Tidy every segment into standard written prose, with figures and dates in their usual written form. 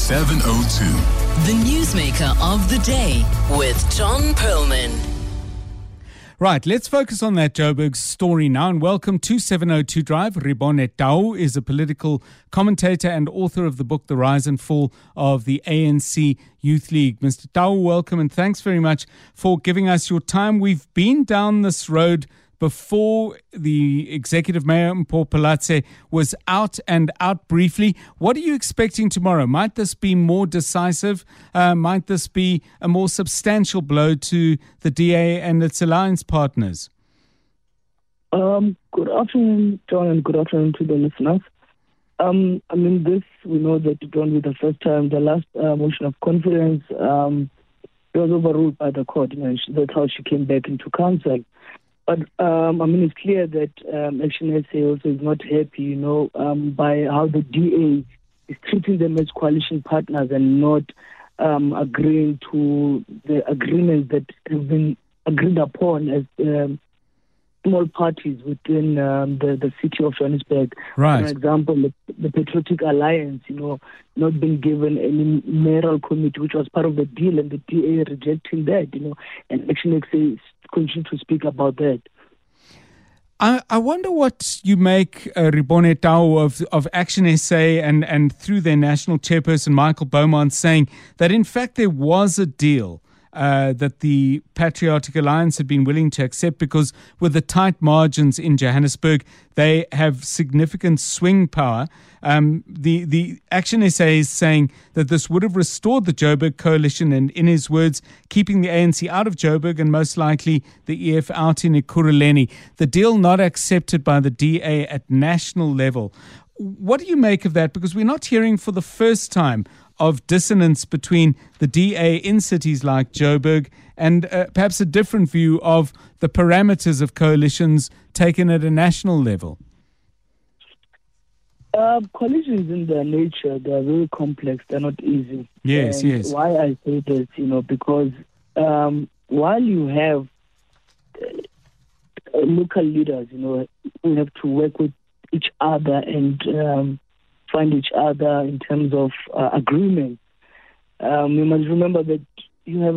702. The Newsmaker of the Day with John Perlman. Right, let's focus on that Joburg story now and welcome to 702 Drive. Ribone Tau is a political commentator and author of the book The Rise and Fall of the ANC Youth League. Mr. Tau, welcome and thanks very much for giving us your time. We've been down this road before. The Executive Mayor, Mpho Phalatse, was out briefly. What are you expecting tomorrow? Might this be more decisive? Might this be a more substantial blow to the DA and its alliance partners? Good afternoon, John, and good afternoon to the listeners. We know that it won't be the first time. The last motion of confidence was overruled by the court. That's how she came back into council. But, it's clear that Action SA also is not happy, by how the DA is treating them as coalition partners and not agreeing to the agreements that have been agreed upon as small parties within the city of Johannesburg. Right. For example, the Patriotic Alliance, not being given any mayoral committee, which was part of the deal, and the DA rejecting that, and Action SA continue to speak about that. I wonder what you make, Ribone Tau, of Action SA and through their national chairperson, Michael Beaumont, saying that in fact there was a deal that the Patriotic Alliance had been willing to accept because with the tight margins in Johannesburg, they have significant swing power. The Action SA is saying that this would have restored the Joburg coalition and, in his words, keeping the ANC out of Joburg and most likely the EF out in Ekurhuleni. The deal not accepted by the DA at national level. What do you make of that? Because we're not hearing for the first time of dissonance between the DA in cities like Joburg and perhaps a different view of the parameters of coalitions taken at a national level. Coalitions in their nature, they are very complex. They're not easy. Yes. Why I say this, because while you have local leaders, who have to work with each other and find each other in terms of agreement. You must remember that you have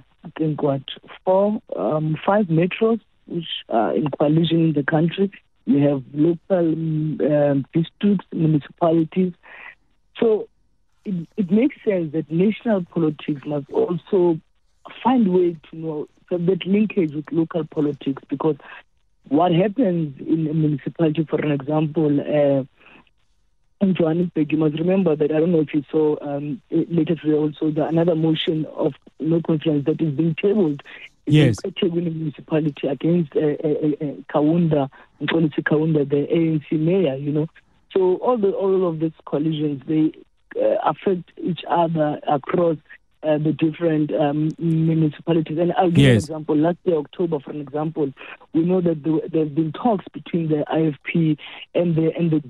five metros which are in coalition in the country. You have local districts, municipalities. So it makes sense that national politics must also find a way to have that linkage with local politics, because what happens in a municipality, for an example, in Johannesburg, you must remember that, I don't know if you saw later today also, another motion of no confidence that is being tabled. Yes. In the municipality against Kaunda, the ANC mayor, So all of these collisions, they affect each other across the different municipalities. And I'll give an example. Last year, October, for an example, we know that there have been talks between the IFP and the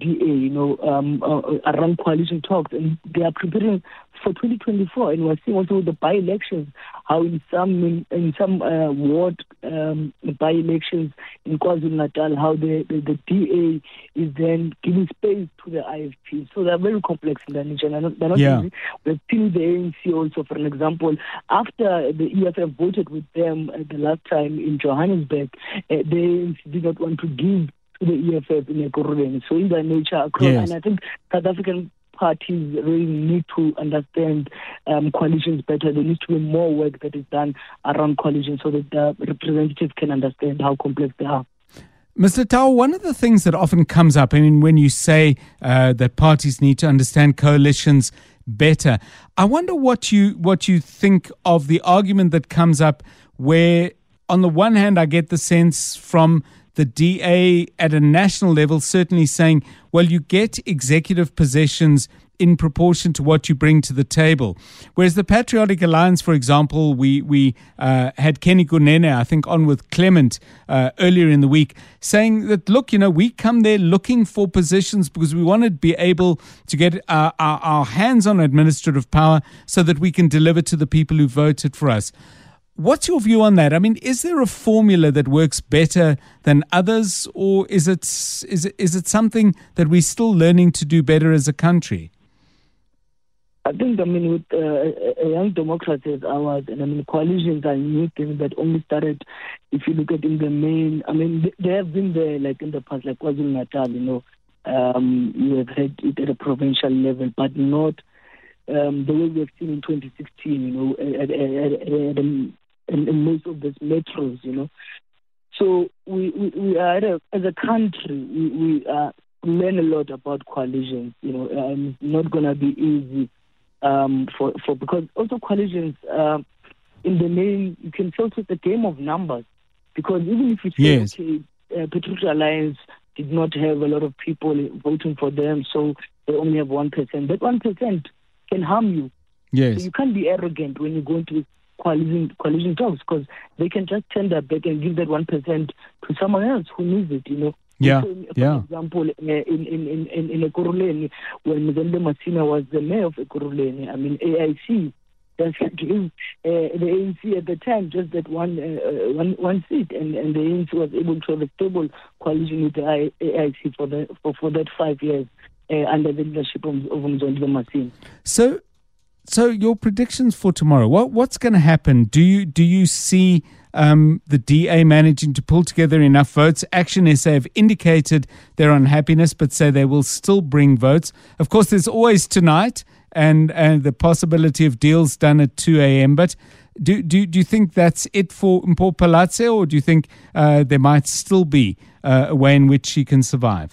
DA, around coalition talks, and they are preparing for 2024. And we're seeing also with the by-elections, how in some ward by-elections in KwaZulu-Natal, how the DA is then giving space to the IFP. So they're very complex in their nature. They're not easy. We've seen the ANC also, for an example, after the EFF voted with them the last time in Johannesburg, the ANC did not want to give to the EFF in Ekurhuleni. So in their nature across, and I think South African parties really need to understand coalitions better. There needs to be more work that is done around coalitions so that the representatives can understand how complex they are. Mr. Tau, one of the things that often comes up, when you say that parties need to understand coalitions better, I wonder what you think of the argument that comes up where, on the one hand, I get the sense from the DA at a national level certainly saying, well, you get executive positions in proportion to what you bring to the table. Whereas the Patriotic Alliance, for example, we had Kenny Kunene, I think, on with Clement earlier in the week, saying that, look, we come there looking for positions because we want to be able to get our hands on administrative power so that we can deliver to the people who voted for us. What's your view on that? Is there a formula that works better than others, or is it something that we're still learning to do better as a country? I think, with a young democracy as ours, and coalitions are new things that only started, if you look at in the main, they have been there like in the past, like KwaZulu-Natal, you have had it at a provincial level, but not the way we have seen in 2016, in most of these metros, So we are, as a country, we learn a lot about coalitions, and it's not going to be easy. Because also coalitions, in the main, you can tell it's a game of numbers. Because even if you say, okay, Patriot Alliance did not have a lot of people voting for them, so they only have 1%. That 1% can harm you. Yes. So you can't be arrogant when you go into coalition talks, because they can just turn their back and give that 1% to someone else who needs it, Yeah, So, for example, in Ekurhuleni, when Mzanele Masina was the mayor of Ekurhuleni, AIC just gave the ANC at the time just that one seat, and the ANC was able to have a stable coalition with the AIC for that 5 years under the leadership of Mzanele Masina. So your predictions for tomorrow, what's going to happen? Do you see the DA managing to pull together enough votes? Action SA have indicated their unhappiness, but say they will still bring votes. Of course, there's always tonight and the possibility of deals done at 2 a.m. But do you think that's it for Mpho Phalatse, or do you think there might still be a way in which she can survive?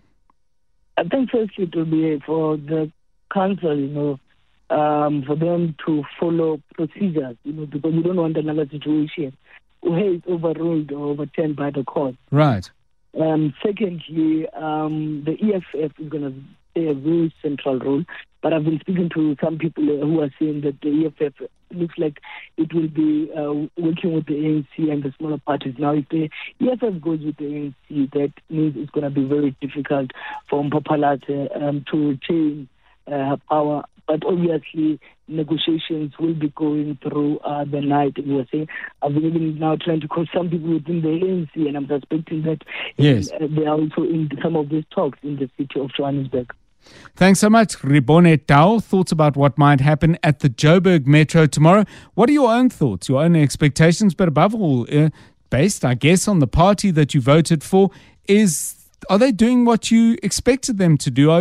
I think firstly it will be for the council, for them to follow procedures, because we don't want another situation where it's overruled or overturned by the court. Right. Secondly, the EFF is going to play a very central role, but I've been speaking to some people who are saying that the EFF looks like it will be working with the ANC and the smaller parties. Now, if the EFF goes with the ANC, that means it's going to be very difficult for Mpho Phalatse to retain her power. But obviously, negotiations will be going through the night. And we're saying, I've been even now trying to call some people within the ANC, and I'm suspecting that they are also in some of these talks in the city of Johannesburg. Thanks so much, Ribone Tau. Thoughts about what might happen at the Joburg Metro tomorrow. What are your own thoughts, your own expectations, but above all, based, I guess, on the party that you voted for, are they doing what you expected them to do? Are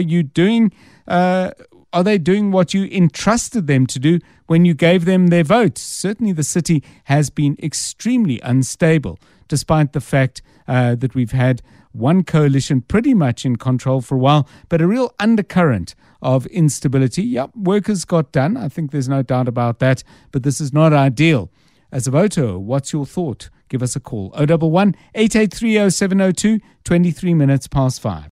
they doing what you entrusted them to do when you gave them their vote? Certainly the city has been extremely unstable, despite the fact that we've had one coalition pretty much in control for a while, but a real undercurrent of instability. Yep, workers got done. I think there's no doubt about that, but this is not ideal. As a voter, what's your thought? Give us a call. 011 883 0702, 23 minutes past 5.